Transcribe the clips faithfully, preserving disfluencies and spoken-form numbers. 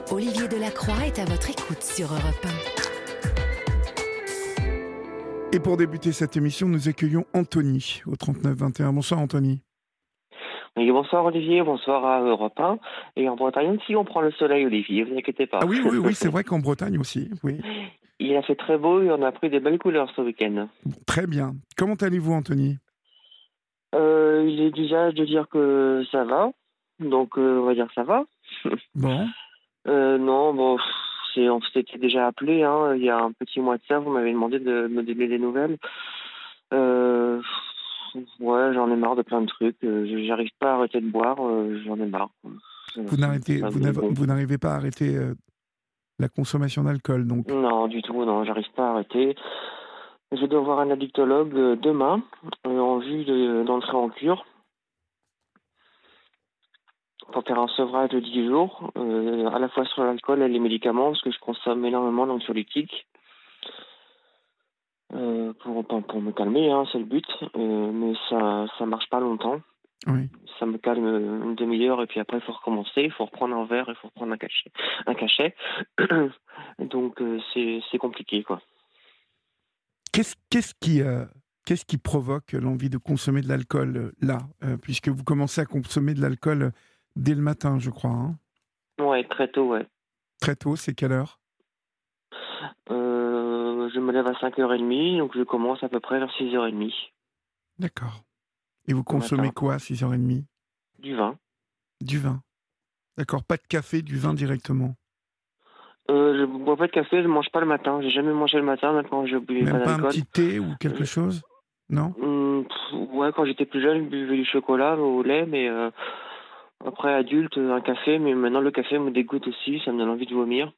Olivier Delacroix est à votre écoute sur Europe un. Et pour débuter cette émission, nous accueillons Anthony au trente-neuf vingt et un. Bonsoir Anthony. Oui, bonsoir Olivier, bonsoir à Europe un. Et en Bretagne aussi, on prend le soleil, Olivier, vous inquiétez pas. Ah oui, oui, oui, c'est vrai qu'en Bretagne aussi, oui. Il a fait très beau et on a pris des belles couleurs ce week-end. Bon, très bien. Comment allez-vous Anthony ? euh, Il est d'usage de dire que ça va, donc euh, on va dire que ça va. Bon. euh, non, bon, c'est, on s'était déjà appelé, hein, il y a un petit mois de ça, vous m'avez demandé de me donner des nouvelles. Euh, ouais, j'en ai marre de plein de trucs, euh, j'arrive pas à arrêter de boire, euh, j'en ai marre. Vous, n'arrêtez, vous, n'avez, vous n'arrivez pas à arrêter euh, la consommation d'alcool, donc ? Non, du tout, non, j'arrive pas à arrêter. Je dois voir un addictologue euh, demain, euh, en vue de, d'entrer en cure, pour faire un sevrage de dix jours, euh, à la fois sur l'alcool et les médicaments, parce que je consomme énormément d'anxiolytiques. Euh, pour, pour, pour me calmer, hein, c'est le but, euh, mais ça ça marche pas longtemps. Oui. Ça me calme une demi-heure et puis après il faut recommencer, il faut reprendre un verre, il faut reprendre un cachet. Un cachet. Donc euh, c'est, c'est compliqué, quoi. Qu'est-ce, qu'est-ce, qui, euh, qu'est-ce qui provoque l'envie de consommer de l'alcool euh, là euh, puisque vous commencez à consommer de l'alcool euh, dès le matin, je crois. Hein ? Ouais, très tôt, ouais. Très tôt, c'est quelle heure ? euh, Je me lève à cinq heures trente, donc je commence à peu près vers six heures trente. D'accord. Et vous consommez quoi à six heures trente ? Du vin. Du vin. D'accord, pas de café, du vin directement. Euh, je bois pas de café, je mange pas le matin. J'ai jamais mangé le matin, maintenant je buvais Même pas pas d'alcool. un petit thé ou quelque chose ? Non ? Hum, pff, ouais, quand j'étais plus jeune, je buvais du chocolat au lait, mais euh, après adulte, un café. Mais maintenant le café me dégoûte aussi, ça me donne envie de vomir.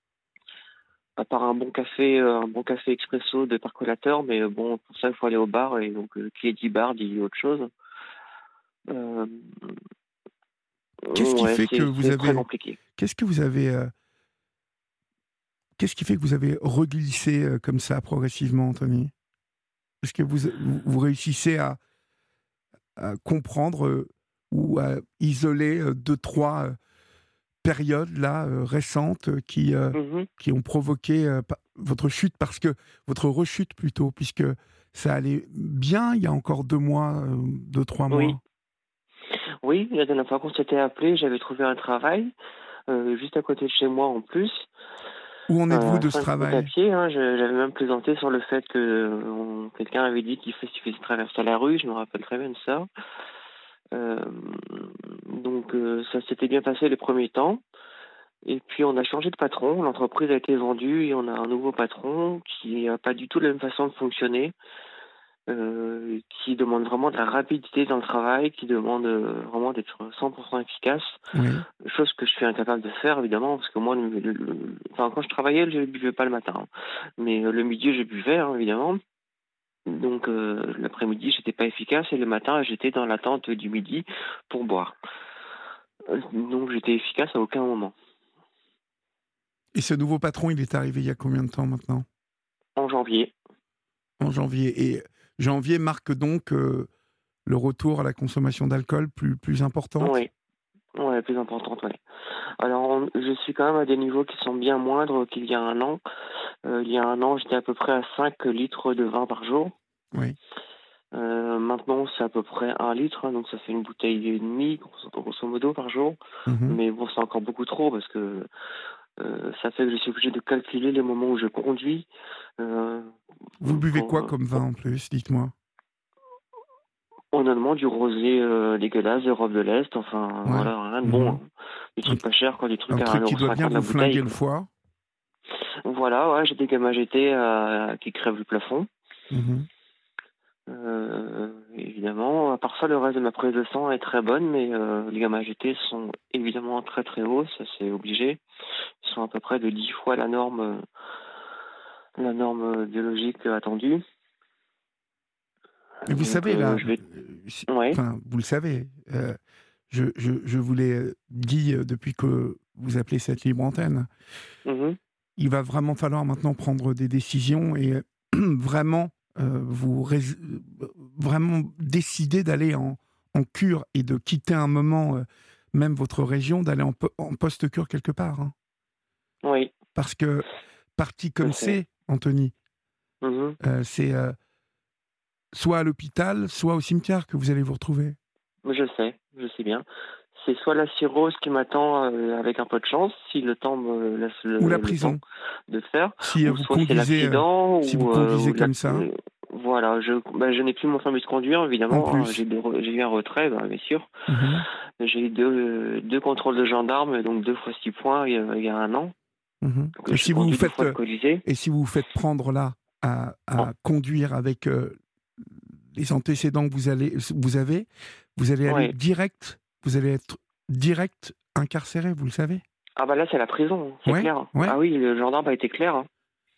À part un bon café, euh, un bon café expresso de percolateur, mais euh, bon, pour ça il faut aller au bar, et donc euh, qui dit bar dit autre chose. Euh, Qu'est-ce qui ouais, fait c'est, que vous c'est avez très compliqué. Qu'est-ce que vous avez euh... Qu'est-ce qui fait que vous avez reglissé euh, comme ça progressivement, Anthony ? Est-ce que vous, vous, vous réussissez à, à comprendre euh, ou à isoler euh, deux, trois euh, périodes là, euh, récentes euh, qui, euh, Mm-hmm. qui ont provoqué euh, pa- votre chute, parce que votre rechute plutôt, puisque ça allait bien il y a encore deux mois, euh, deux, trois mois. Oui. Oui, la dernière fois qu'on s'était appelé, j'avais trouvé un travail, euh, juste à côté de chez moi en plus. Où en êtes-vous Euh, de ce cinq minutes travail ? à pied, hein, je- j'avais même plaisanté sur le fait que euh, on- quelqu'un avait dit qu'il fait- suffisait de traverser la rue, je me rappelle très bien de ça. Euh, donc euh, ça s'était bien passé les premiers temps. Et puis on a changé de patron, l'entreprise a été vendue et on a un nouveau patron qui n'a pas du tout la même façon de fonctionner, euh, qui demande vraiment de la rapidité dans le travail, qui demande euh, vraiment d'être cent pour cent efficace, Oui. chose que je suis incapable de faire évidemment, parce que moi, le, le- le- enfin, quand je travaillais, je ne buvais pas le matin, hein. Mais euh, le midi, je buvais, hein, évidemment. Donc euh, l'après-midi, j'étais pas efficace et le matin, j'étais dans l'attente du midi pour boire. Euh, Donc j'étais efficace à aucun moment. Et ce nouveau patron, il est arrivé il y a combien de temps maintenant ? En janvier. En janvier. Et janvier marque donc euh, le retour à la consommation d'alcool plus, plus importante ? Oui. Ouais, plus importante, ouais. Alors, on- je suis quand même à des niveaux qui sont bien moindres qu'il y a un an. Euh, il y a un an, j'étais à peu près à cinq litres de vin par jour. Oui. Euh, maintenant, c'est à peu près un litre, hein, donc ça fait une bouteille et demie, grosso grosso modo, par jour. Mhm. Mais bon, c'est encore beaucoup trop parce que euh, ça fait que je suis obligé de calculer les moments où je conduis. Euh, Vous buvez pour, quoi euh, comme vin en plus ? Dites-moi. honnêtement, du rosé euh, dégueulasse d'Europe de l'Est, enfin, Ouais. voilà, rien de Mhm. bon, hein. Des Un, trucs pas chers, quoi, des trucs un à truc qui doit bien un euro cinquante la vous bouteille, flinguer le quoi. foie. Voilà, ouais, j'ai des gamma G T euh, qui crèvent le plafond. Mhm. Euh, évidemment, à part ça, le reste de ma prise de sang est très bonne, mais euh, les gamma G T sont évidemment très très hauts, ça c'est obligé. Ils sont à peu près de dix fois la norme, euh, la norme biologique attendue. Et vous Donc, savez, euh, là, je vais... euh, si- Ouais. enfin, vous le savez, euh, je, je, je vous l'ai euh, dit euh, depuis que vous appelez cette libre antenne, Mhm. il va vraiment falloir maintenant prendre des décisions et euh, vraiment euh, vous rés- euh, vraiment décider d'aller en, en cure et de quitter un moment, euh, même votre région, d'aller en, po- en post-cure quelque part. Hein. Oui. Parce que, parti comme Je sais. c'est, Anthony, Mmh. euh, c'est euh, soit à l'hôpital, soit au cimetière que vous allez vous retrouver. Je sais, je sais bien. C'est soit la cirrhose qui m'attend, heu, avec un peu de chance, si le temps me laisse Ou la le le temps prison. de faire, Si euh, ou vous soit c'est conduisez, euh, l'accident si vous ou heu, ou conduisez la comme ça, heu, voilà, je bah, je n'ai plus mon permis de conduire en évidemment, hein, j'ai plus. des re j'ai eu un retrait, bah, bien sûr. Mhm, J'ai eu deux, deux contrôles de gendarmes, donc deux fois six points il y a il y a un an, mhm. que Et j'ai si vous vous conduit deux faites, fois euh, alcoolisé. et si vous vous faites prendre là à, En à conduire avec euh, les antécédents que vous allez, vous avez, vous allez aller Ouais. direct, vous allez être direct incarcéré, vous le savez. Ah bah, là, c'est la prison, c'est Ouais, clair. ouais. Ah oui, le gendarme a été clair, hein.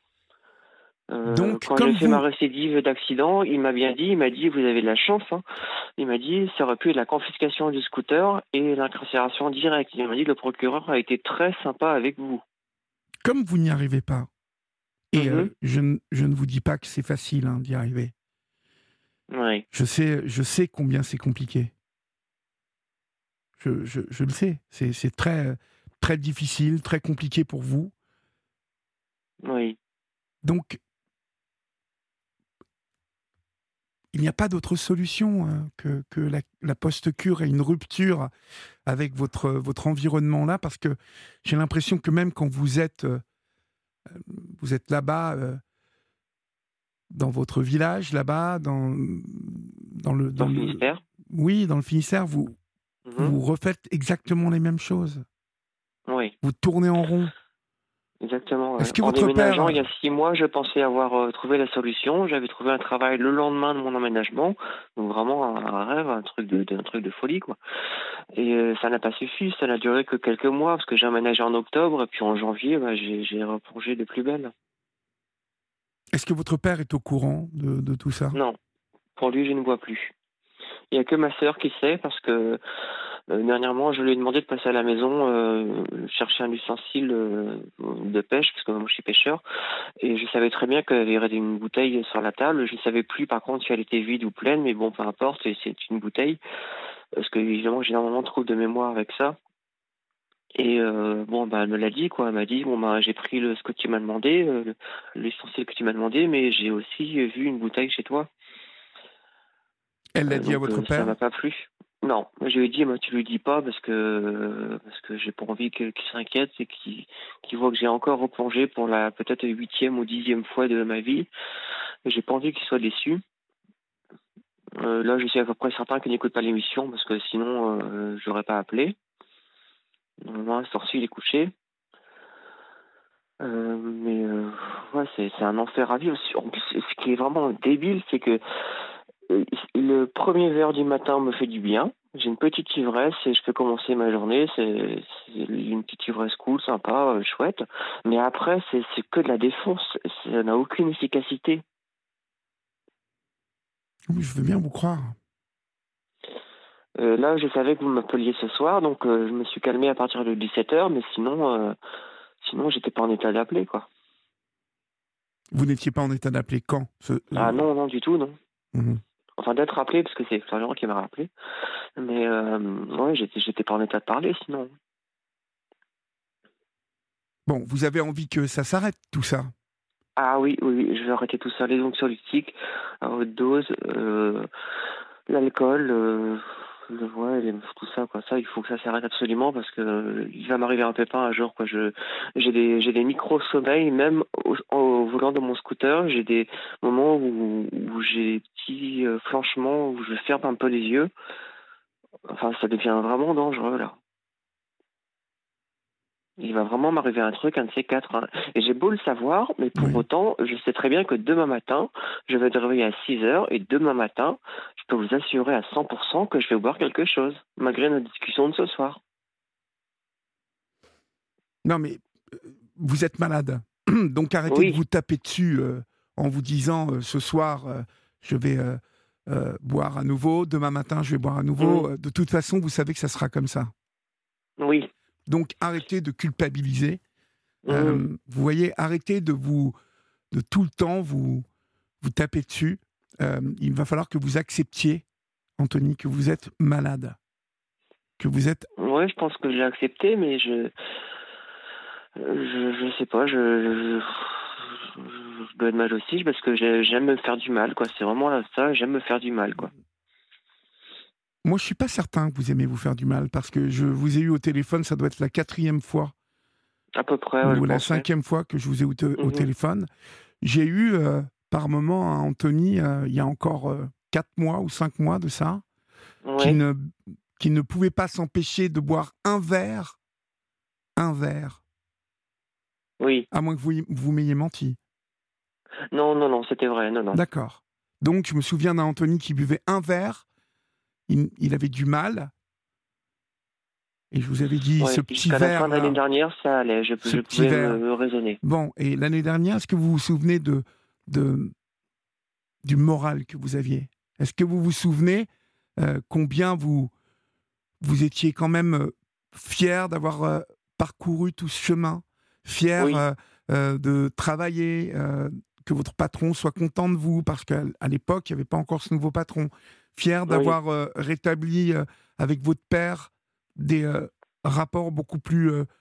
Heu, Donc, quand j'ai comme fait ma vous, récidive d'accident, il m'a bien dit, il m'a dit: «Vous avez de la chance, hein». Il m'a dit: «Ça aurait pu être la confiscation du scooter et l'incarcération directe». Il m'a dit: «Le procureur a été très sympa avec vous». comme vous n'y arrivez pas, et Mmh. euh, je, ne- je ne vous dis pas que c'est facile hein, d'y arriver. Ouais. Je sais, je sais combien c'est compliqué. Je, je, je le sais. C'est, c'est très, très difficile, très compliqué pour vous. Oui. Donc, il n'y a pas d'autre solution hein, que, que la, la post-cure et une rupture avec votre, votre environnement là, parce que j'ai l'impression que même quand vous êtes, euh, vous êtes là-bas, euh, dans votre village, là-bas, dans, dans le, Dans dans le le, Finistère. oui, dans le Finistère, vous, Mmh. vous refaites exactement les mêmes choses. Oui, Vous tournez en rond. exactement, ouais. Est-ce que En votre déménageant père, il y a six mois, je pensais avoir, heu, trouvé la solution. J'avais trouvé un travail le lendemain de mon emménagement, donc vraiment un un rêve, un truc de de un truc de folie, quoi. Et heu, ça n'a pas suffi, ça n'a duré que quelques mois parce que j'ai emménagé en octobre et puis en janvier, bah, j'ai j'ai replongé de plus belle. est-ce que votre père est au courant de, de tout ça? Non, pour lui, je ne bois plus. Il y a que ma sœur qui sait parce que, heu, dernièrement, je lui ai demandé de passer à la maison, heu, chercher un ustensile, heu, de pêche parce que moi je suis pêcheur et je savais très bien qu'il y aurait une bouteille sur la table. Je ne savais plus par contre si elle était vide ou pleine, mais bon, peu importe, c'est c'est une bouteille parce que évidemment j'ai énormément de troubles de mémoire avec ça. Et heu, bon, bah, elle me l'a dit, quoi. Elle m'a dit: «Bon, bah, j'ai pris le ce que tu m'as demandé, heu, le l'essentiel que tu m'as demandé, mais j'ai aussi, heu, vu une bouteille chez toi». Elle l'a Heu, dit à donc votre heu, ça père? m'a pas plu. Non, je lui ai dit: «Moi, tu lui dis pas parce que parce que j'ai pas envie que qu'il s'inquiète et qu'il qu'il voit que j'ai encore replongé pour la peut-être huitième ou dixième fois de ma vie et j'ai pas envie qu'il soit déçu». Heu, là, je suis à peu près certain qu'il n'écoute pas l'émission parce que sinon, heu, je l'aurais pas appelé. Normalement, à cette heure-ci, il est couché. Heu, mais heu, ouais, c'est c'est un enfer à vivre. En plus, ce qui est vraiment débile, c'est que, heu, le premier verre du matin me fait du bien. J'ai une petite ivresse et je peux commencer ma journée. C'est c'est une petite ivresse cool, sympa, heu, chouette. Mais après, c'est c'est que de la défonce. Ça n'a aucune efficacité. Oui, je veux bien vous croire. Heu, là, je savais que vous m'appeliez ce soir, donc heu, je me suis calmé à partir de dix-sept heures, mais sinon, heu, sinon j'étais pas en état d'appeler, quoi. Vous n'étiez pas en état d'appeler quand ce, Ah euh, non, non, du tout, non. mhm. Enfin, d'être appelé, parce que c'est Florian qui m'a rappelé. Mais euh, ouais, j'étais, j'étais pas en état de parler sinon. Bon, vous avez envie que ça s'arrête, tout ça. Ah oui, oui, oui, je vais arrêter tout ça, les anxiolytiques à haute dose, euh, l'alcool, euh, le ouais, les- tout ça, quoi. Ça, il faut que ça s'arrête absolument parce que euh, il va m'arriver un pépin un jour, quoi. Je, j'ai des, j'ai des micro-sommeils, même au, au volant de mon scooter. J'ai des moments où, où j'ai des petits euh, flanchements, où je ferme un peu les yeux. Enfin, ça devient vraiment dangereux, là. Il va vraiment m'arriver un truc, un de ces quatre, hein. Et j'ai beau le savoir, mais pour Oui. autant, je sais très bien que demain matin, je vais être réveillé à six heures et demain matin, je peux vous assurer à cent pour cent que je vais boire quelque chose, malgré notre discussion de ce soir. Non, mais euh, vous êtes malade. Donc arrêtez de Oui, vous taper dessus euh, en vous disant euh, ce soir, euh, je vais euh, euh, boire à nouveau, demain matin, je vais boire à mmh, nouveau. Euh, De toute façon, vous savez que ça sera comme ça. oui, Donc arrêtez de culpabiliser. Euh, mmh, vous voyez, arrêtez de vous, de tout le temps vous, vous taper dessus. Euh, il va falloir que vous acceptiez, Anthony, que vous êtes malade, que vous êtes. ouais, je pense que j'ai accepté, mais je, Je, je sais pas, je, je, je, je dois être masochiste parce que j'ai- j'aime me faire du mal, quoi. C'est vraiment là, ça, j'aime me faire du mal, quoi. Moi, je suis pas certain que vous aimez vous faire du mal, parce que je vous ai eu au téléphone, ça doit être la quatrième fois, À peu près, ouais, je ou la pense, ouais. cinquième fois que je vous ai eu au, te- au Mhm. téléphone. J'ai eu, euh, par moment, un Anthony, euh, il y a encore euh, quatre mois ou cinq mois de ça, qui Ouais, ne, qui ne pouvait pas s'empêcher de boire un verre, un verre, oui. à moins que vous, vous m'ayez menti. Non, non, non, c'était vrai, non, non. D'accord. Donc, je me souviens d'un Anthony qui buvait un verre, il, il avait du mal, et je vous avais dit, Ouais, ce petit jusqu'à la fin de l'année verre-là, dernière, ça allait, je, ce je petit pouvais me, verre. me raisonner. Bon, et l'année dernière, est-ce que vous vous souvenez de, de, du moral que vous aviez? Est-ce que vous vous souvenez euh, combien vous, vous étiez quand même euh, fier d'avoir euh, parcouru tout ce chemin, fier Oui, euh, euh, de travailler, euh, que votre patron soit content de vous, parce qu'à à l'époque, il n'y avait pas encore ce nouveau patron, fier oui, d'avoir euh, rétabli euh, avec votre père des euh, rapports beaucoup plus, euh,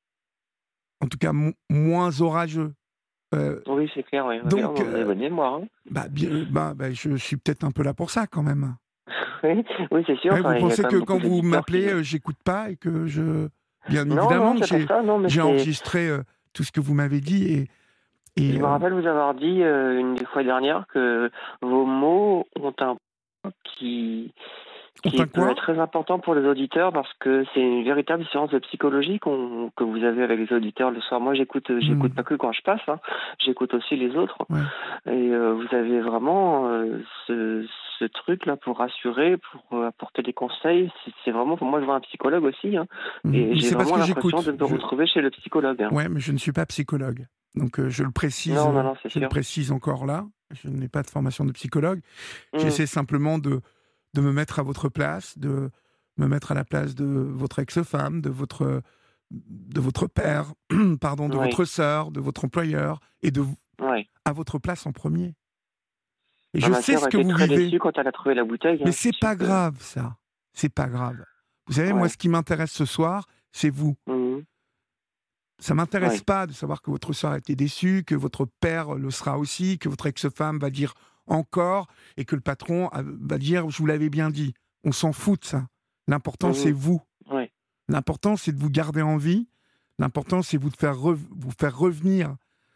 en tout cas, mo- moins orageux. Euh, oui, c'est clair, oui. Ok, donc, vous avez euh, bonne mémoire, hein. bah, bien, bah, bah, je suis peut-être un peu là pour ça quand même. Oui, oui, c'est sûr, Ouais, vous enfin, il y a pensez quand que même beaucoup quand vous d'éditeurs qui... m'appelez, euh, j'écoute pas et que je... Bien Non, non, évidemment que c'est pour j'ai, ça, non, mais j'ai c'est... enregistré euh, tout ce que vous m'avez dit et... Je et me euh, rappelle vous avoir dit euh, une des fois dernières que vos mots ont un poids qui, ont qui un peut quoi? être très important pour les auditeurs parce que c'est une véritable séance de psychologie qu'on, que vous avez avec les auditeurs le soir. Moi, j'écoute, j'écoute Hmm, pas que quand je passe, hein, j'écoute aussi les autres. ouais. Et euh, vous avez vraiment euh, ce, ce truc-là pour rassurer, pour euh, apporter des conseils. C'est, c'est vraiment, pour moi, je vois un psychologue aussi. Hein, Hmm. et Mais j'ai c'est parce vraiment que l'impression de j'écoute. me Je... retrouver chez le psychologue. Hein. Ouais, mais je ne suis pas psychologue. Donc euh, je le précise, Non, non, euh, non, c'est je le sûr. précise encore là. Je n'ai pas de formation de psychologue. Hum, J'essaie simplement de, de me mettre à votre place, de me mettre à la place de votre ex-femme, de votre, de votre père, pardon, de oui, votre sœur, de votre employeur, et de oui. à votre place en premier. Et Ah, je ma sais sœur ce que était vous très vivez, déçue quand elle a trouvé la bouteille. mais Hein. c'est C'est sûr pas que... grave ça. C'est pas grave. Vous savez, moi, Ouais. ce qui m'intéresse ce soir, c'est vous. Mhm. Ça m'intéresse Ouais. pas de savoir que votre sœur a été déçue, que votre père le sera aussi, que votre ex-femme va dire encore, et que le patron a- va dire je vous l'avais bien dit. On s'en fout de ça. L'important c'est Mhm. vous. Ouais. L'important c'est de vous garder en vie. L'important c'est vous de faire re- vous faire revenir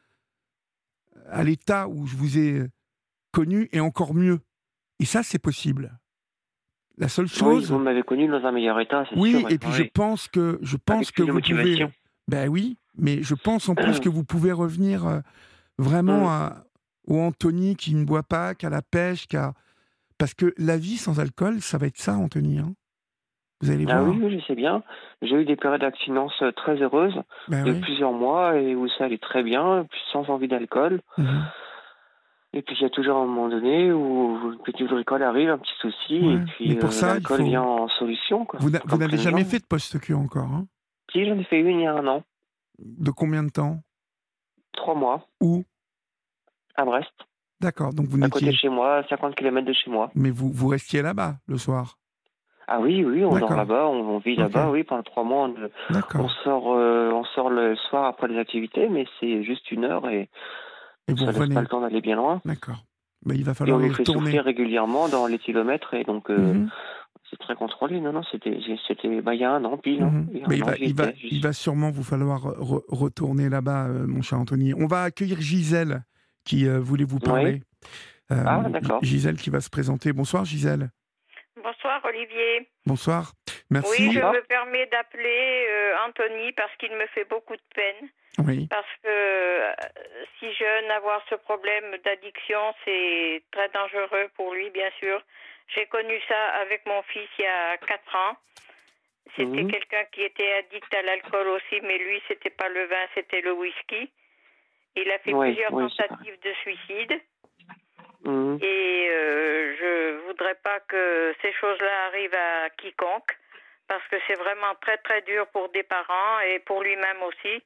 à l'état où je vous ai connu et encore mieux. Et ça c'est possible. La seule Oui, chose, vous m'avez connu dans un meilleur état, c'est sûr. oui, Ouais. et puis je Oui. pense que je pense Avec que plus de vous pouvez. motivation. Ben oui, mais je pense en plus que vous pouvez revenir euh, vraiment Mhm. à, au Anthony qui ne boit pas, qu'à la pêche, qu'à parce que la vie sans alcool, ça va être ça, Anthony. Hein, vous allez Ah oui, voir. oui, je sais bien. J'ai eu des périodes d'abstinence euh, très heureuses Ben de oui. plusieurs mois et où ça allait très bien, puis sans envie d'alcool. Mhm. Et puis il y a toujours un moment donné où une petite bricole arrive, un petit souci, et Ouais. Mais puis pour euh, ça, il l'alcool faut. vient en solution, quoi. Vous n'a- vous Comme n'avez plein de jamais gens. fait de post-Q encore. Hein, Si, j'en ai fait une il y a un an, de combien de temps? trois mois, Où? à Brest, D'accord. Donc vous à côté de n'étiez. chez moi, à cinquante kilomètres de chez moi. Mais vous vous restiez là-bas le soir. Ah oui, oui, on dort D'accord. là-bas, on, on vit Ok. là-bas, oui, pendant trois mois, on, on D'accord. sort, euh, on sort le soir après les activités, mais c'est juste une heure et Et vous ça laisse pas revenez. le temps d'aller bien loin. D'accord. Mais il va Et on falloir y nous fait retourner. souffrir régulièrement dans les kilomètres et donc euh, Mhm. c'est très contrôlé. Non, non, c'était, c'était, bah, il y a un an pile, hein. Mhm. Il y a Mais un il an, va, j'y il va, étais. J'y il suis. va sûrement vous falloir re- retourner là-bas, euh, mon cher Anthony. On va accueillir Gisèle qui euh, voulait vous Oui. parler. Euh, Ah, G- d'accord. Gisèle qui va se présenter. Bonsoir Gisèle. Bonsoir Olivier. Bonsoir. Oui, je Merci. Bonsoir. me permets d'appeler euh, Anthony parce qu'il me fait beaucoup de peine. Oui. Parce que euh, si jeune, avoir ce problème d'addiction, c'est très dangereux pour lui, bien sûr. J'ai connu ça avec mon fils il y a quatre ans. C'était Mhm. quelqu'un qui était addict à l'alcool aussi, mais lui, c'était pas le vin, c'était le whisky. Il a fait Oui, plusieurs oui, c'est pareil. tentatives de suicide. Mhm. Et euh, je voudrais pas que ces choses-là arrivent à quiconque, parce que c'est vraiment très très dur pour des parents et pour lui-même aussi.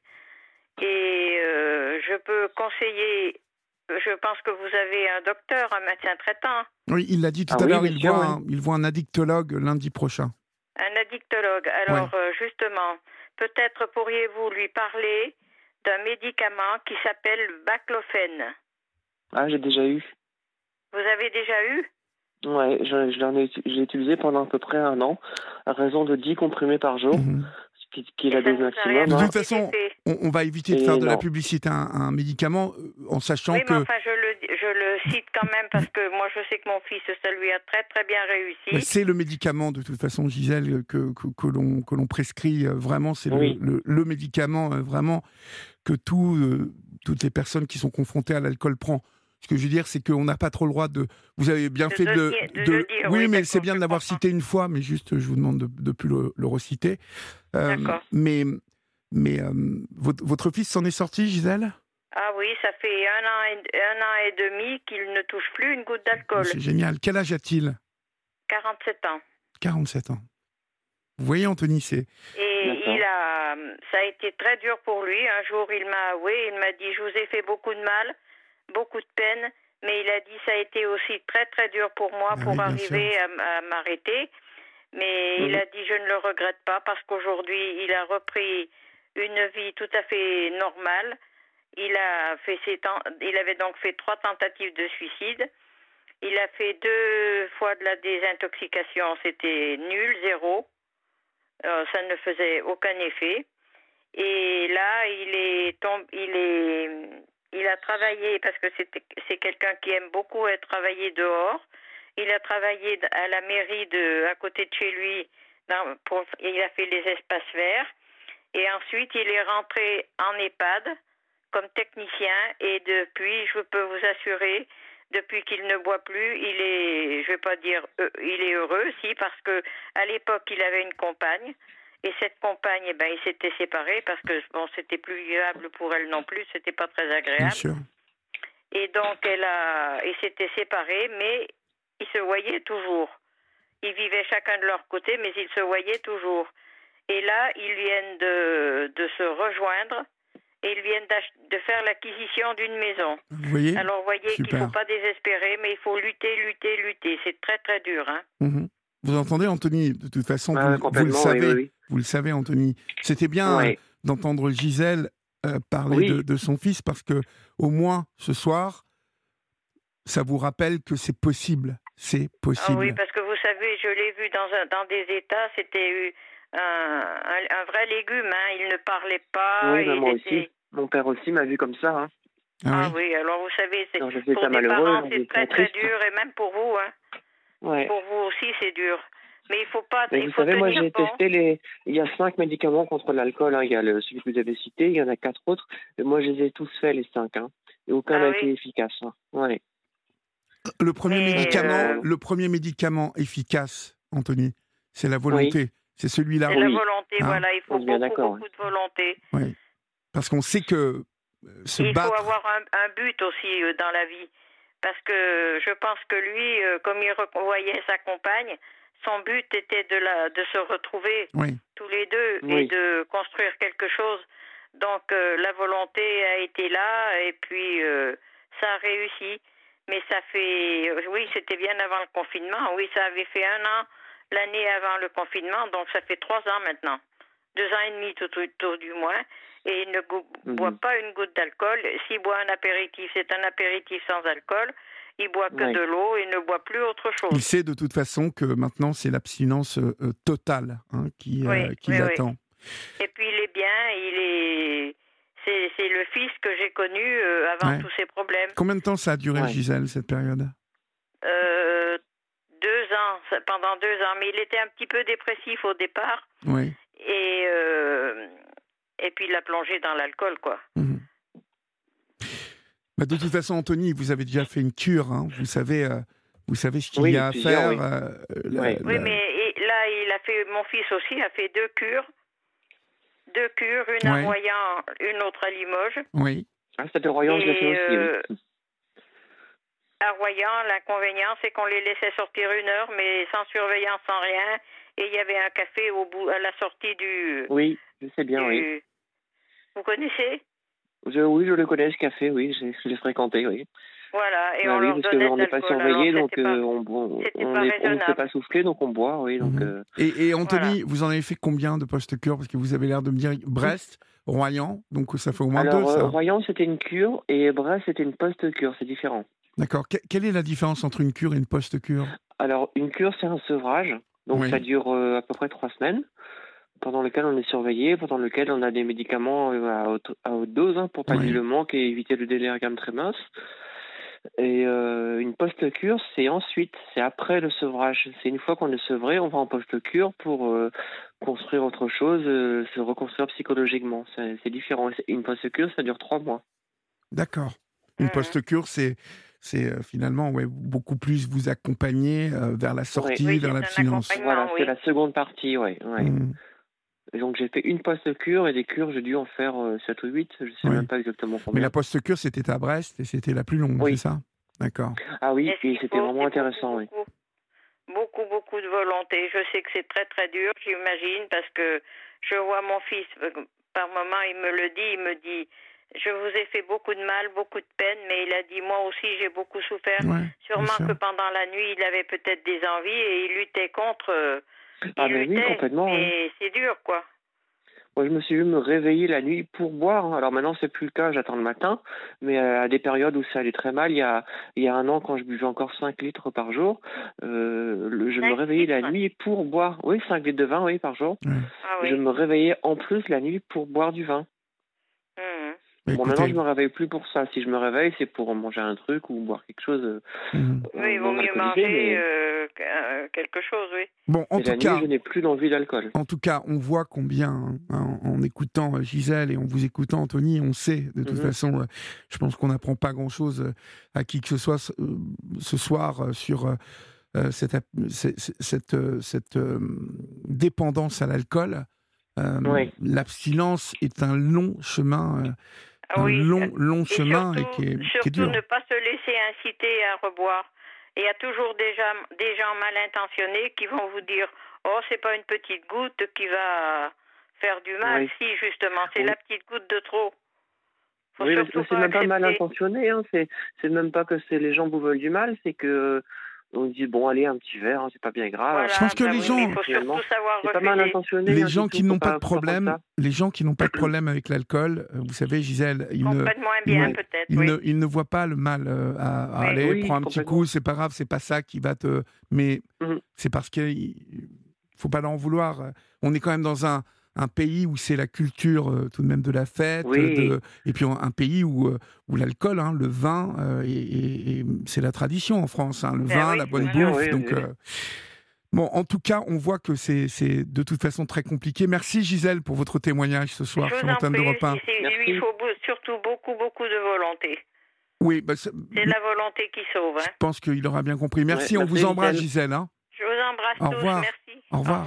Et euh, je peux conseiller, je pense que vous avez un docteur, un médecin traitant, Oui, il l'a dit tout Ah à oui, l'heure, bien il, sûr, voit oui. un, il voit un addictologue lundi prochain. un addictologue. Alors Ouais. euh, justement, peut-être pourriez-vous lui parler d'un médicament qui s'appelle le baclofène. Ah, j'ai déjà eu. Vous avez déjà eu? Ouais, je, je l'en ai, je l'ai utilisé pendant à peu près un an, à raison de dix comprimés par jour, Mhm. ce qui, qui est Et la ça dose ne vous a rien maximum. De hein. toute façon, fait. on, on va éviter de Et faire de la non. publicité à un, à un médicament euh, en sachant Oui, mais que enfin, je le, je le cite quand même parce que moi, je sais que mon fils, ça lui a très, très bien réussi. bah, c'est le médicament, de toute façon, Gisèle, que, que, que l'on, que l'on prescrit euh, vraiment. C'est Oui. le, le, le médicament euh, vraiment que tout, euh, toutes les personnes qui sont confrontées à l'alcool prennent. Ce que je veux dire, c'est qu'on n'a pas trop le droit de. Vous avez bien De fait de. donner- de de- le dire, oui, oui, mais d'accord, c'est bien je de l'avoir comprends. cité une fois, mais juste, je vous demande de ne plus le, le reciter. Euh, D'accord. mais mais euh, votre, votre fils s'en est sorti, Gisèle? Ah oui, ça fait un an et, un an et demi qu'il ne touche plus une goutte d'alcool. C'est génial. Quel âge a-t-il? quarante-sept ans. quarante-sept ans. Vous voyez, Anthony, c'est. Et D'accord. il a, ça a été très dur pour lui. Un jour, il m'a avoué, il m'a dit, je vous ai fait beaucoup de mal, beaucoup de peine, mais il a dit, ça a été aussi très très dur pour moi Ah pour oui, bien arriver à, à m'arrêter. Mais il Mhm. a dit, je ne le regrette pas parce qu'aujourd'hui, il a repris une vie tout à fait normale. Il a fait ses ten- il avait donc fait trois tentatives de suicide. Il a fait deux fois de la désintoxication, c'était nul, zéro. Euh, ça ne faisait aucun effet. Et là, il est tombe, il est, il a travaillé parce que c'est c'est quelqu'un qui aime beaucoup être travaillé dehors. Il a travaillé à la mairie de à côté de chez lui. Dans, pour, il a fait les espaces verts. Et ensuite, il est rentré en EHPAD comme technicien. Et depuis, je peux vous assurer, depuis qu'il ne boit plus, il est, je vais pas dire, euh, il est heureux, si, parce que à l'époque, il avait une compagne. Et cette compagne, eh ben, ils s'étaient séparés parce que bon, c'était plus viable pour elle non plus, c'était pas très Bien agréable. sûr. Et donc, elle a, ils s'étaient séparés, mais ils se voyaient toujours. Ils vivaient chacun de leur côté, mais ils se voyaient toujours. Et là, ils viennent de, de se rejoindre et ils viennent de faire l'acquisition d'une maison. Vous voyez? Alors, vous voyez qu'il ne Super. faut pas désespérer, mais il faut lutter, lutter, lutter. C'est très, très dur, hein. Mhm. Vous entendez, Anthony? De toute façon, Ouais, vous, vous le complètement, savez. oui, oui, Vous le savez, Anthony. C'était bien oui. euh, Ouais. d'entendre Gisèle euh, parler Oui. de, de son fils parce que, au moins, ce soir, ça vous rappelle que c'est possible. C'est Ah possible. oui, parce que vous savez, je l'ai vu dans, un, dans des états, c'était eu un, un, un vrai légume, hein. Il ne parlait pas. Oui, ben, il moi était... aussi. Mon père aussi m'a vu comme ça. Hein. Ah Ah oui. oui, alors vous savez, c'est Dans des pour états des malheureux, parents, dans des c'est états très très tristes. dur, et même pour vous, hein. Ouais. Pour vous aussi, c'est dur. Mais il faut pas, Mais il vous faut savez, moi tenir j'ai bon. testé les. Il y a cinq médicaments contre l'alcool. Hein. Il y a le... celui que vous avez cité, il y en a quatre autres. Et moi je les ai tous faits, les cinq. Hein. Et aucun Ah n'a oui. été efficace. Hein. Ouais. Le premier Mais, médicament, euh, le premier médicament efficace, Anthony, c'est la volonté. C'est celui-là. C'est la Oui. volonté, Hein, voilà. Il on faut est bien beaucoup, d'accord, beaucoup de volonté. Oui. Parce qu'on sait que euh, se Et il battre. faut avoir un, un but aussi euh, dans la vie. Parce que je pense que lui, euh, comme il revoyait sa compagne, son but était de, la, de se retrouver Oui. tous les deux Oui. et de construire quelque chose. Donc euh, la volonté a été là et puis euh, ça a réussi. Mais ça fait, euh, oui, c'était bien avant le confinement. Oui, ça avait fait un an l'année avant le confinement, donc ça fait trois ans maintenant. Deux ans et demi tout, tout, tout du moins. Et il ne go- Mhm. boit pas une goutte d'alcool. S'il boit un apéritif, c'est un apéritif sans alcool. Il boit que Ouais. de l'eau et ne boit plus autre Il chose. sait de toute façon que maintenant c'est l'abstinence euh, euh, totale hein, qui, euh, Oui, qui oui, l'attend. Et puis il est bien, il est... C'est, c'est le fils que j'ai connu euh, avant Ouais. tous ces problèmes. Combien de temps ça a duré, Ouais. Gisèle, cette période? Euh, deux ans, ça- pendant deux ans. Mais il était un petit peu dépressif au départ. Oui. Et, euh, et puis il a plongé dans l'alcool, quoi. Mhm. Bah, de toute façon, Anthony, vous avez déjà fait une cure. Hein. Vous savez, euh, vous savez ce qu'il Oui, y a à plusieurs, faire. oui. euh, la- Ouais. Oui, la- mais et là, il a fait, mon fils aussi a fait deux cures. Deux cures, une Ouais. à Royan, une autre à Limoges. Oui. Ah, c'était Royan, je l'ai Et, fait aussi, euh, oui. À Royan, l'inconvénient, c'est qu'on les laissait sortir une heure, mais sans surveillance, sans rien. Et il y avait un café au bout, à la sortie du... Oui, je sais bien, du- oui. Vous connaissez? Je, oui, je le connais, ce café, oui, je, je l'ai fréquenté, oui. Voilà, et Bah on oui, leur parce donnait de qu'on n'est pas l'alcool. surveillé, Alors, donc c'était pas, euh, on, on, c'était on pas est- on ne se fait raisonnable. pas souffler, donc on boit, oui. Donc, Mhm. euh, Et, et Anthony, Voilà. vous en avez fait combien de post-cure? Parce que vous avez l'air de me dire Brest, Royan, donc ça fait au moins deux, Alors, ça. euh, Royan, c'était une cure, et Brest, c'était une post-cure, c'est différent. D'accord. Que- quelle est la différence entre une cure et une post-cure? Alors, une cure, c'est un sevrage, donc Oui. ça dure euh, à peu près trois semaines, pendant lequel on est surveillé, pendant lequel on a des médicaments euh, à haute, à haute dose, hein, pour pallier Oui. le manque et éviter le délirium tremens. Et euh, une post-cure, c'est ensuite, c'est après le sevrage. C'est une fois qu'on est sevré, on va en post-cure pour euh, construire autre chose, euh, se reconstruire psychologiquement. C'est, c'est différent. Une post-cure, ça dure trois mois. D'accord. Une Mhm. post-cure, c'est, c'est euh, finalement ouais, beaucoup plus vous accompagner euh, vers la sortie, Oui, vers c'est un l'abstinence. accompagnement. Voilà, oui. c'est la seconde partie, ouais. ouais. Mhm. Et donc j'ai fait une post-cure et des cures, j'ai dû en faire euh, sept ou huit, je sais Oui. même pas exactement Mais combien. la post-cure, c'était à Brest et c'était la plus longue, Oui. c'est ça? D'accord. Ah oui, Et ce et qu'il c'était faut, vraiment c'est intéressant, beaucoup, oui. beaucoup, beaucoup, beaucoup de volonté. Je sais que c'est très, très dur, j'imagine, parce que je vois mon fils, euh, par moment, il me le dit, il me dit, je vous ai fait beaucoup de mal, beaucoup de peine, mais il a dit, moi aussi, j'ai beaucoup souffert. Ouais, bien Sûrement sûr. que pendant la nuit, il avait peut-être des envies et il luttait contre. euh, Ah il ben oui, luttait, complètement, oui. mais c'est dur, quoi. Moi, je me suis vu me réveiller la nuit pour boire, hein. Alors maintenant, c'est plus le cas, j'attends le matin. Mais euh, à des périodes où ça allait très mal, il y a, il y a un an, quand je buvais encore cinq litres par jour, euh, le- je me Cinq réveillais la litres? nuit pour boire. Oui, cinq litres de vin, oui, par jour. Ouais. Ah oui. Je me réveillais en plus la nuit pour boire du vin. Mhm. Bah, Bon, écoutez, maintenant, je me réveille plus pour ça. Si je me réveille, c'est pour manger un truc ou boire quelque chose euh, mhm. Oui, il vaut non mieux alcoolisé. manger Mais, euh, qu- euh, quelque chose, oui. Bon, en mais tout la cas, nuit, je n'ai plus d'envie d'alcool. en tout cas, on voit combien, hein, en, en écoutant euh, Gisèle et en vous écoutant Anthony, on sait de toute Mhm. façon, euh, je pense qu'on n'apprend pas grand-chose euh, à qui que ce soit ce, euh, ce soir euh, sur euh, euh, cette, ap- c'est- c'est- cette, euh, cette euh, dépendance à l'alcool. Euh, Oui. L'abstinence est un long chemin, euh, Ah un oui. long, long Et chemin surtout, et qui est, qui est surtout dur. ne pas se laisser inciter à reboire. Il y a toujours des gens, des gens mal intentionnés qui vont vous dire « Oh, c'est pas une petite goutte qui va faire du mal. Oui. Si, justement, c'est Oui. la petite goutte de trop. » Faut Oui, mais surtout c'est pas même pas mal accepter. intentionné, hein. C'est, c'est même pas que c'est les gens vous veulent du mal, c'est que on dit bon allez un petit verre, hein, c'est pas bien grave. Voilà, Je pense que bah les oui, gens- mais il faut Finalement, surtout savoir C'est pas mal refuser. intentionné. Les hein, gens du qui tout, n'ont faut pas de faut pas prendre problème, ça. les gens qui n'ont pas de problème avec l'alcool, euh, vous savez, Gisèle, ils ne, Complètement ils bien, ne- peut-être, ils oui. ne, ils ne voient pas le mal euh, à, à Oui. aller Oui, prendre un petit complètement. coup, c'est pas grave, c'est pas ça qui va te. Mais Mhm. c'est parce qu'il faut pas leur en vouloir. On est quand même dans un, un pays où c'est la culture euh, tout de même de la fête, Oui. de, et puis un, un pays où, euh, où l'alcool, hein, le vin, euh, et, et- et c'est la tradition en France, hein, le Ben vin, oui, la bonne voilà. bouffe. Oui, donc, oui. euh, bon, en tout cas, on voit que c'est c'est de toute façon très compliqué. Merci Gisèle pour votre témoignage ce soir Je sur vous en l'antenne prie, d'Europe un. c'est- c'est- lui, Merci. il faut beau- surtout beaucoup, beaucoup de volonté. Oui, bah, c'est- C'est la volonté qui sauve. je Hein. pense qu'il aura bien compris. Merci, Ouais, on merci, vous embrasse Gisèle. Gisèle. hein. Je vous embrasse Au tous, revoir. merci. Au revoir.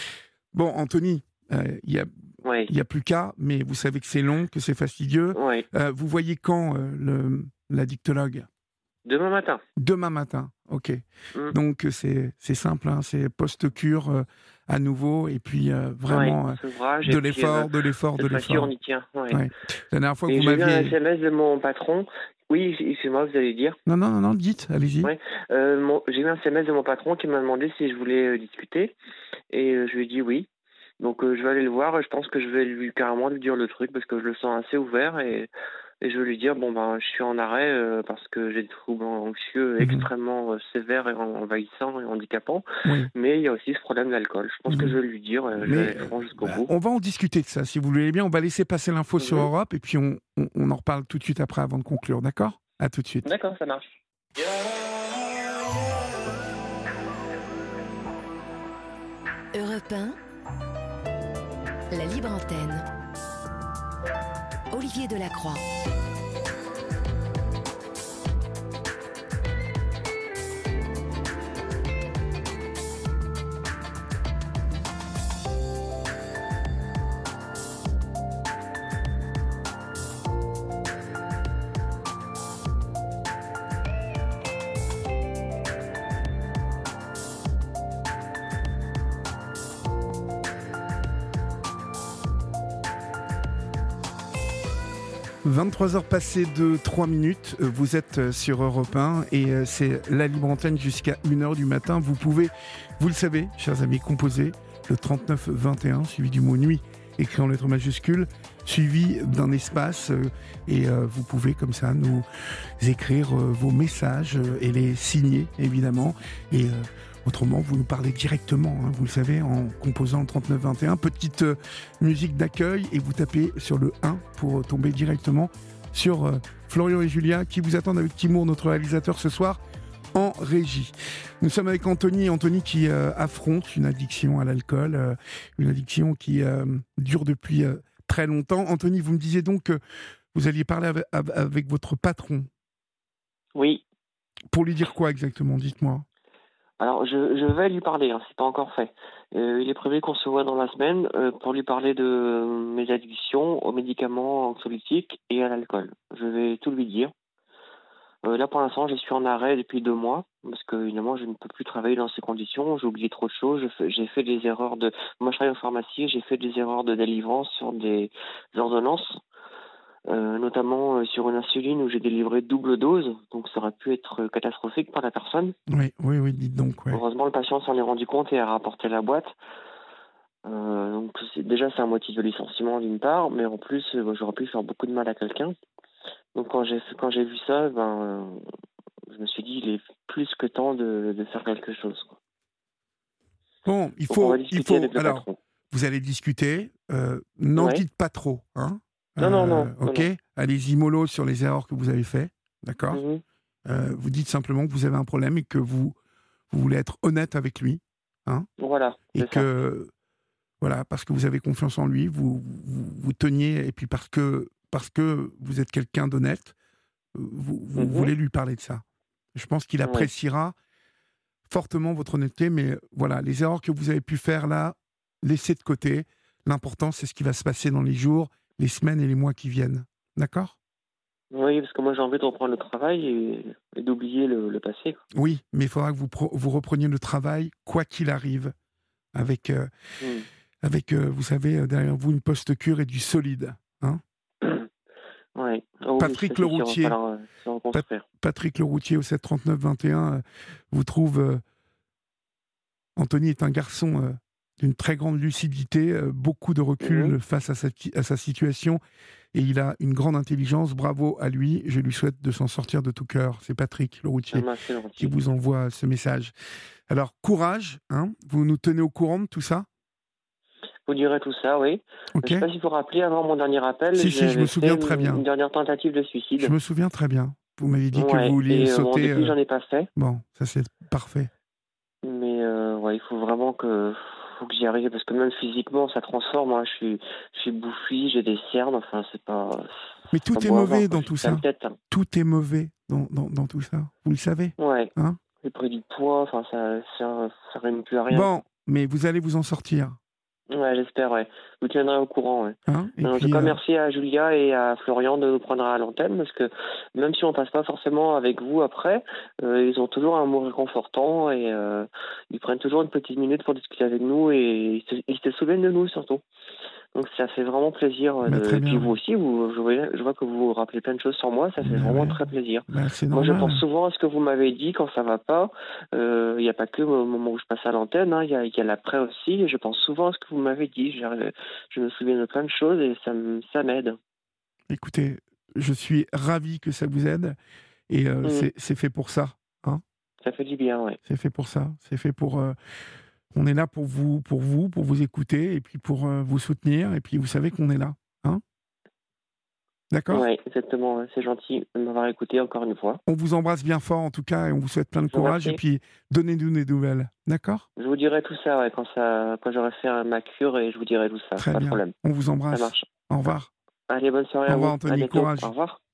Bon, Anthony, euh, il n'y a, Oui. il y a plus qu'à, mais vous savez que c'est long, que c'est fastidieux. Oui. Euh, vous voyez quand euh, le, la dictologue? Demain matin. Demain matin, ok. Mm. Donc euh, c'est c'est simple, hein, c'est post-cure euh, à nouveau, et puis euh, vraiment Ouais, euh, sevrage, et de puis, l'effort, euh, de l'effort, de cette fois-ci, l'effort. on y tient. Ouais. Ouais. La dernière fois que Et vous j'ai eu un m'aviez... S M S de mon patron. Oui, excusez-moi, vous allez dire. Non, non, non, non, dites, allez-y. Ouais. Euh, mon- j'ai eu un S M S de mon patron qui m'a demandé si je voulais euh, discuter. Et euh, je lui ai dit oui. Donc euh, je vais aller le voir. Je pense que je vais lui carrément lui dire le truc parce que je le sens assez ouvert. Et, et je vais lui dire bon ben je suis en arrêt euh, parce que j'ai des troubles anxieux Mhm. extrêmement euh, sévères et en- envahissants et handicapants. Oui. Mais il y a aussi ce problème d'alcool. Je pense Mhm. que je vais lui dire. euh, je Mais, vais aller franc jusqu'au bah, bout. on va en discuter de ça, si vous voulez bien. On va laisser passer l'info sur Mhm. Europe, et puis on, on, on en reparle tout de suite après, avant de conclure, d'accord? À tout de suite. D'accord, ça marche. Europe un, la libre antenne. Olivier Delacroix. vingt-trois heures passées de trois minutes, vous êtes sur Europe un et c'est la libre antenne jusqu'à une heure du matin. Vous pouvez, vous le savez, chers amis, composer le trente-neuf vingt et un, suivi du mot nuit, écrit en lettres majuscules, suivi d'un espace et vous pouvez comme ça nous écrire vos messages et les signer évidemment. Et autrement, vous nous parlez directement, hein, vous le savez, en composant le trente-neuf vingt et un. Petite euh, musique d'accueil et vous tapez sur le un pour tomber directement sur euh, Florian et Julia qui vous attendent avec Timour, notre réalisateur, ce soir en régie. Nous sommes avec Anthony, Anthony qui euh, affronte une addiction à l'alcool, euh, une addiction qui euh, dure depuis euh, très longtemps. Anthony, vous me disiez donc que vous alliez parler avec, avec votre patron. Oui. Pour lui dire quoi exactement, dites-moi. Alors, je, je vais lui parler, hein, c'est pas encore fait. Euh, il est prévu qu'on se voit dans la semaine euh, pour lui parler de mes addictions aux médicaments anxiolytiques et à l'alcool. Je vais tout lui dire. Euh, là, pour l'instant, je suis en arrêt depuis deux mois parce que, évidemment, je ne peux plus travailler dans ces conditions. J'ai oublié trop de choses. Je fais, j'ai fait des erreurs de... Moi, je travaille en pharmacie. J'ai fait des erreurs de délivrance sur des ordonnances. Euh, notamment euh, sur une insuline où j'ai délivré double dose, donc ça aurait pu être catastrophique pour la personne. Oui, oui, oui, dites donc. Ouais. Heureusement, le patient s'en est rendu compte et a rapporté la boîte. Euh, donc c'est, déjà, c'est un motif de licenciement d'une part, mais en plus, euh, j'aurais pu faire beaucoup de mal à quelqu'un. Donc quand j'ai, quand j'ai vu ça, ben, euh, je me suis dit, il est plus que temps de, de faire quelque chose, quoi. Bon, il donc faut... on va discuter il faut avec le alors, patron. Vous allez discuter, euh, n'en Ouais. dites pas trop, hein. Non, non, non. Euh, ok, non, non. allez-y mollo sur les erreurs que vous avez faites, d'accord. Mhm. euh, Vous dites simplement que vous avez un problème et que vous, vous voulez être honnête avec lui, hein, Voilà, et c'est que, ça. voilà, parce que vous avez confiance en lui, vous vous, vous teniez, et puis parce que, parce que vous êtes quelqu'un d'honnête, vous, vous Mhm. voulez lui parler de ça. Je pense qu'il Ouais. appréciera fortement votre honnêteté, mais voilà, les erreurs que vous avez pu faire là, laissez de côté. L'important, c'est ce qui va se passer dans les jours, les semaines et les mois qui viennent. D'accord ? Oui, parce que moi j'ai envie de reprendre le travail et, et d'oublier le, le passé, quoi. Oui, mais il faudra que vous, pro- vous repreniez le travail, quoi qu'il arrive, avec, euh, Mm. avec euh, vous savez, euh, derrière vous, une post-cure et du solide. Hein ? Ouais. Oh, oui, Patrick ça, c'est sûr, il va Leroutier, falloir, euh, se reconstruire. Patrick Leroutier au sept trente-neuf vingt et un, euh, vous trouve... euh, Anthony est un garçon euh, d'une très grande lucidité, euh, beaucoup de recul Mhm. face à sa, à sa situation, et il a une grande intelligence. Bravo à lui, je lui souhaite de s'en sortir de tout cœur. C'est Patrick Leroutier Ah, merci, qui gentil. vous envoie ce message. Alors, courage, hein, vous nous tenez au courant de tout ça ? Vous direz tout ça, oui. Ok. Je ne sais pas s'il faut rappeler avant mon dernier appel. Si, si, je me j'avais souviens fait très une- bien. Une dernière tentative de suicide. Je me souviens très bien. Vous m'avez dit que Ouais, vous vouliez et euh, bon, sauter. depuis, euh, j'en ai pas fait. Bon, ça c'est parfait. Mais euh, ouais, il faut vraiment que, faut que j'y arrive parce que même physiquement, ça transforme, hein. Je suis, je suis bouffi, j'ai des cernes. Enfin, c'est pas. Mais c'est tout pas est bon à mauvais voir, quoi. dans Je tout suis sale ça. tête, hein. Tout est mauvais dans, dans, dans tout ça. Vous le savez, Ouais. hein ? J'ai pris du poids. Enfin, ça, ça, ça rime plus à rien. Bon, mais vous allez vous en sortir. Ouais, j'espère, ouais. Je vous tiendrai au courant, ouais. Hein ? Et En puis, tout cas, euh, merci à Julia et à Florian de nous prendre à l'antenne parce que même si on passe pas forcément avec vous après, euh, ils ont toujours un mot réconfortant et euh, ils prennent toujours une petite minute pour discuter avec nous et ils se, ils se souviennent de nous surtout. Donc ça fait vraiment plaisir. euh, Bah, de... très Et bien, puis ouais. vous aussi, vous, je, vois, je vois que vous vous rappelez plein de choses sur moi, ça fait Bah, vraiment ouais. très plaisir. bah, c'est Moi, normal. je pense souvent à ce que vous m'avez dit quand ça va pas. Euh, Il n'y a pas que au moment où je passe à l'antenne, hein. Il y a, il y a l'après aussi. Et je pense souvent à ce que vous m'avez dit. Je, je me souviens de plein de choses et ça, me- ça m'aide. Écoutez, je suis ravi que ça vous aide et euh, Mm. c'est, c'est fait pour ça. Hein, Ça fait du bien, ouais. c'est fait pour ça. C'est fait pour. euh, on est là pour vous, pour vous, pour vous écouter et puis pour euh, vous soutenir. Et puis vous savez qu'on est là. Hein, d'accord ? Ouais, exactement. Ouais. C'est gentil de m'avoir écouté encore une fois. On vous embrasse bien fort en tout cas et on vous souhaite plein de Je vous courage. Et remercie. puis donnez-nous des nouvelles. D'accord ? Je vous dirai tout ça, ouais, quand ça, quand j'aurai fait euh, ma cure et je vous dirai tout ça. Très Pas de bien. problème. On vous Ça embrasse. marche. Au revoir. Allez, bonne soirée Au à revoir, vous. Anthony. À bientôt. Courage. Au revoir.